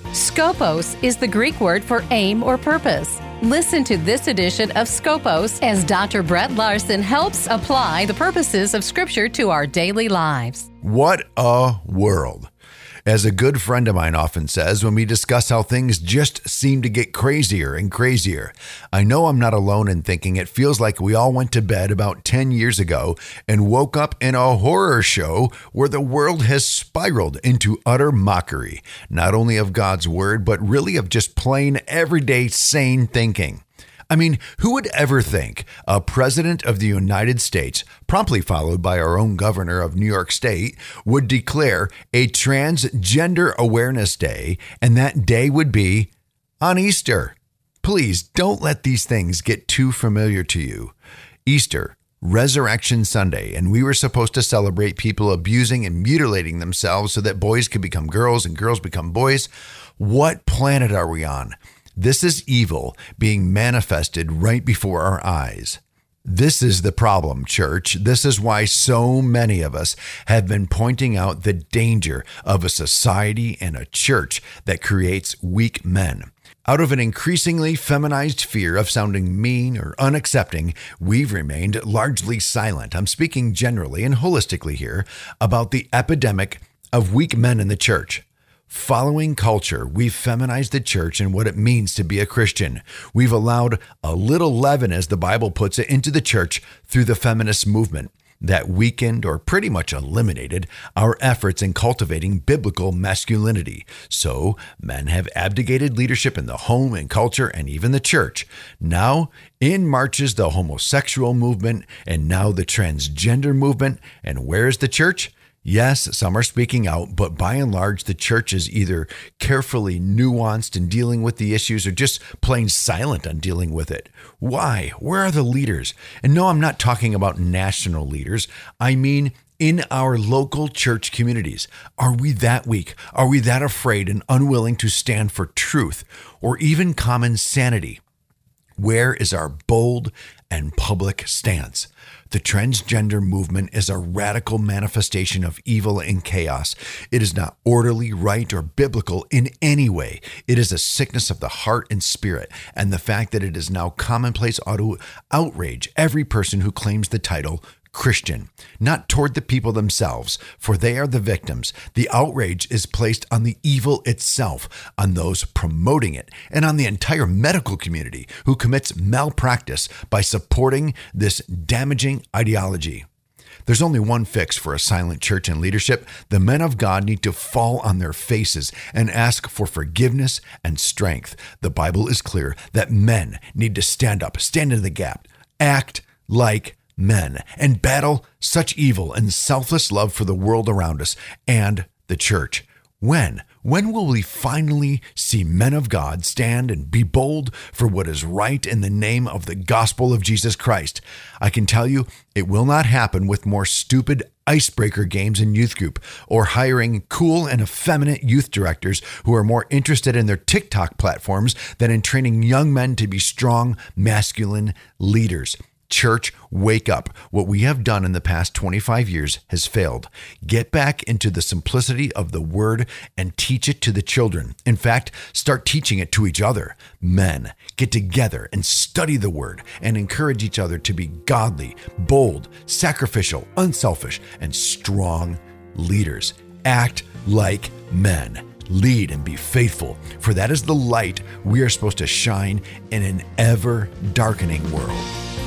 Scopos is the Greek word for aim or purpose. Listen to this edition of Scopos as Dr. Brett Larson helps apply the purposes of Scripture to our daily lives. What a world. As a good friend of mine often says when we discuss how things just seem to get crazier and crazier, I know I'm not alone in thinking it feels like we all went to bed about 10 years ago and woke up in a horror show where the world has spiraled into utter mockery, not only of God's word, but really of just plain everyday sane thinking. I mean, who would ever think a president of the United States, promptly followed by our own governor of New York State, would declare a Transgender Awareness Day, and that day would be on Easter? Please don't let these things get too familiar to you. Easter, Resurrection Sunday, and we were supposed to celebrate people abusing and mutilating themselves so that boys could become girls and girls become boys. What planet are we on? This is evil being manifested right before our eyes. This is the problem, church. This is why so many of us have been pointing out the danger of a society and a church that creates weak men. Out of an increasingly feminized fear of sounding mean or unaccepting, we've remained largely silent. I'm speaking generally and holistically here about the epidemic of weak men in the church. Following culture, we've feminized the church and what it means to be a Christian. We've allowed a little leaven, as the Bible puts it, into the church through the feminist movement that weakened or pretty much eliminated our efforts in cultivating biblical masculinity. So men have abdicated leadership in the home and culture and even the church. Now in marches the homosexual movement and now the transgender movement. And where is the church? Yes, some are speaking out, but by and large, the church is either carefully nuanced in dealing with the issues or just plain silent on dealing with it. Why? Where are the leaders? And no, I'm not talking about national leaders. I mean, in our local church communities. Are we that weak? Are we that afraid and unwilling to stand for truth or even common sanity? Where is our bold and public stance? The transgender movement is a radical manifestation of evil and chaos. It is not orderly, right, or biblical in any way. It is a sickness of the heart and spirit, and the fact that it is now commonplace ought to outrage every person who claims the title Christian, not toward the people themselves, for they are the victims. The outrage is placed on the evil itself, on those promoting it, and on the entire medical community who commits malpractice by supporting this damaging ideology. There's only one fix for a silent church and leadership. The men of God need to fall on their faces and ask for forgiveness and strength. The Bible is clear that men need to stand up, stand in the gap, act like men, and battle such evil and selfless love for the world around us and the church. When will we finally see men of God stand and be bold for what is right in the name of the gospel of Jesus Christ? I can tell you it will not happen with more stupid icebreaker games in youth group or hiring cool and effeminate youth directors who are more interested in their TikTok platforms than in training young men to be strong, masculine leaders. Church, wake up. What we have done in the past 25 years has failed. Get back into the simplicity of the word and teach it to the children. In fact, start teaching it to each other. Men, get together and study the word and encourage each other to be godly, bold, sacrificial, unselfish, and strong leaders. Act like men. Lead and be faithful, for that is the light we are supposed to shine in an ever-darkening world.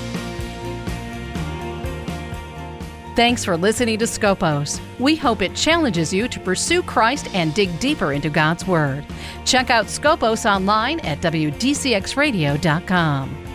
Thanks for listening to Scopos. We hope it challenges you to pursue Christ and dig deeper into God's Word. Check out Scopos online at WDCXradio.com.